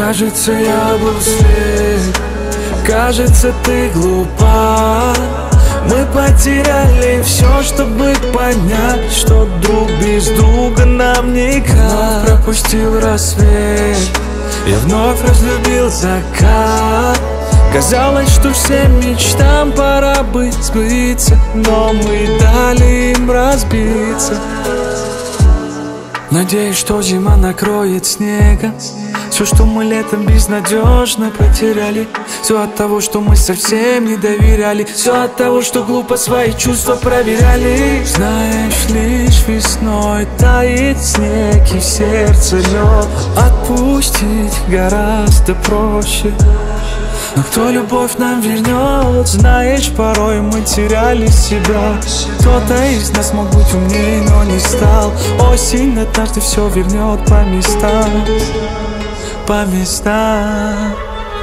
Кажется, я был слеп, кажется, ты глупа. Мы потеряли все, чтобы понять, что друг без друга нам никак. Вновь пропустил рассвет, я вновь разлюбил закат. Казалось, что всем мечтам пора бы сбыться, но мы дали им разбиться. Надеюсь, что зима накроет снегом все, что мы летом безнадежно потеряли. Все от того, что мы совсем не доверяли. Все от того, что глупо свои чувства проверяли. Знаешь, лишь весной тает снег и в сердце лед. Отпустить гораздо проще. Но кто любовь нам вернет? Знаешь, порой мы теряли себя. Кто-то из нас мог быть умнее, но не стал. Осень однажды все вернет по местам. По местам.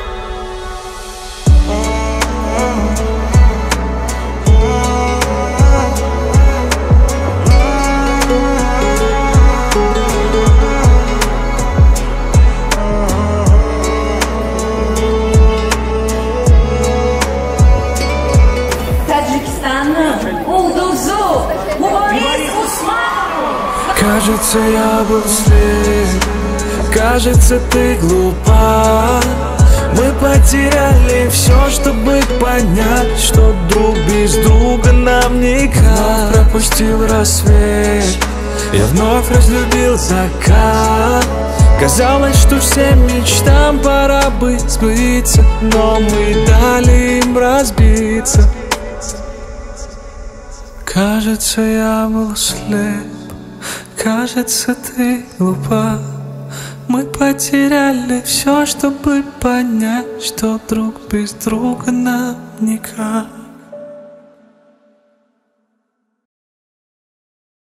Кажется, я был слеп, кажется, ты глупа. Мы потеряли все, чтобы понять, что друг без друга нам никак. Вновь пропустил рассвет, я вновь разлюбил закат. Казалось, что всем мечтам пора бы сбыться, но мы дали им разбиться. Кажется, я был слеп, кажется, ты глупа. Мы потеряли все, чтобы понять, что друг без друга нам никак.